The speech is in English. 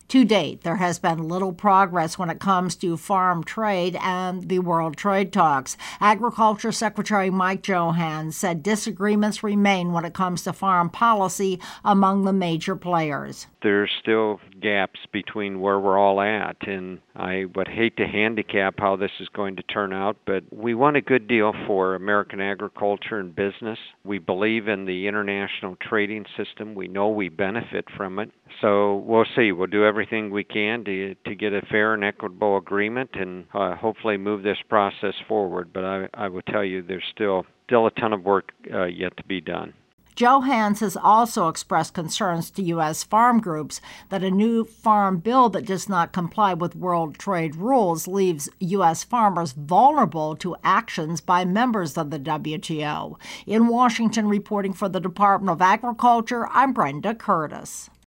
To date, there has been little progress when it comes to farm trade and the World Trade Talks. Agriculture Secretary Mike Johanns said disagreements remain when it comes to farm policy among the major players. There's still gaps between where we're all at, and I would hate to handicap how this is going to turn out, but we want a good deal for American agriculture and business. We believe in the international trading system. We know we benefit from it. So we'll see. We'll do everything we can to get a fair and equitable agreement and hopefully move this process forward. But I will tell you there's still a ton of work yet to be done. Johanns has also expressed concerns to U.S. farm groups that a new farm bill that does not comply with world trade rules leaves U.S. farmers vulnerable to actions by members of the WTO. In Washington, reporting for the Department of Agriculture, I'm Brenda Curtis.